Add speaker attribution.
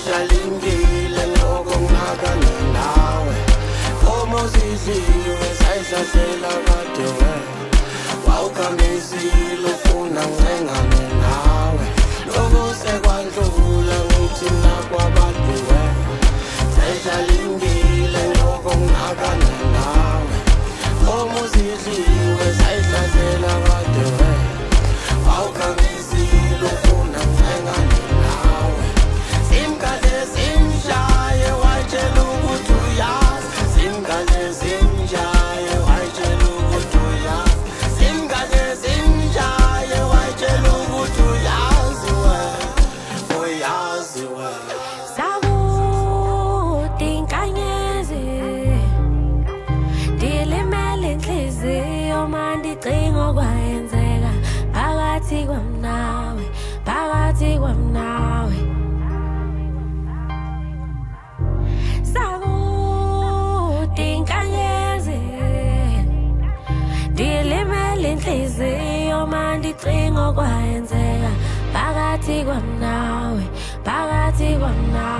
Speaker 1: seshalindile ngokunakana nawe omozidliwe sayihlasela kade wena wawukhamisile ufuna ngcengane nawe lokho sekwandlula ngithi nakwabantu wena seshalindile ngokunakana nawe omozidliwe sayihlasela kade wena wawukhamisile ufuna ngcengane nawe simkade simshaye wayitshela ukuthi uyazi simkade simshaye wayitshela ukuthi uyazi simkade simshaye wayitshela ukuthi uyazi wena uyazi wena
Speaker 2: sakude inkanyezi ndilimele inhliziyo mandicinga okwenzeka phakathi kwami nawe sakude inkanyezi ndilimele inhliziyo mandicinga okwenzeka phakathi kwami nawe